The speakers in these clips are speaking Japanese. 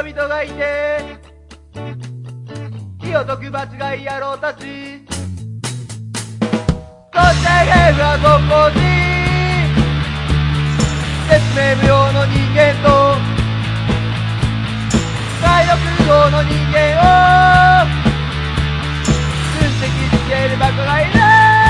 人々がいて火を解く間違い野郎たち、そしてゲームはごっこし説明無用の人間と体力不の人間を分析しているバカがいる。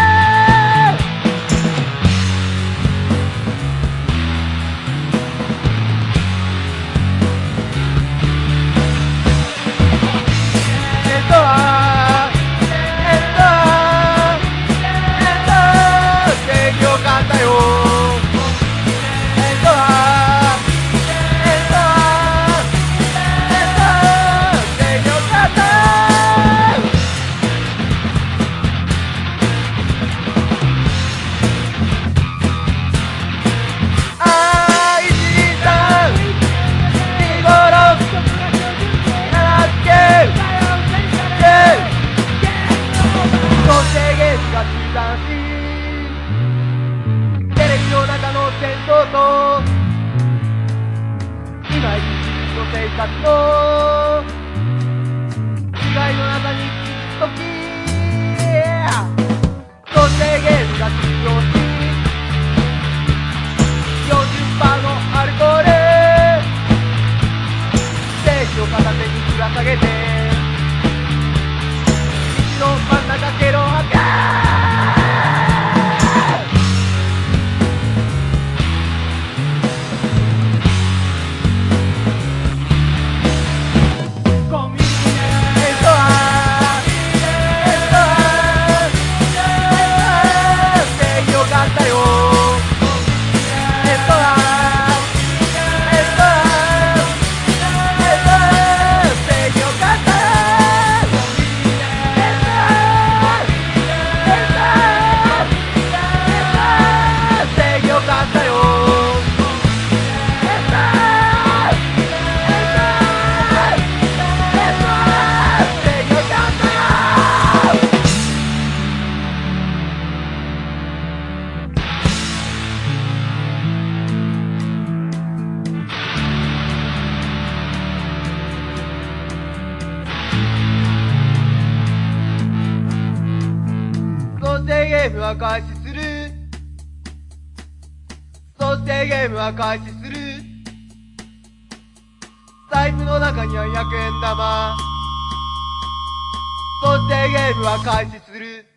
テレビの中の戦争と今一日の生活の違いの中に気づくとき、そしてゲームが終了し40%のアルコールステージを片手にぶら下げて道の真ん中ゲロ吐けゲームは開始する。そしてゲームは開始する。財布の中には100円玉。そしてゲームは開始する。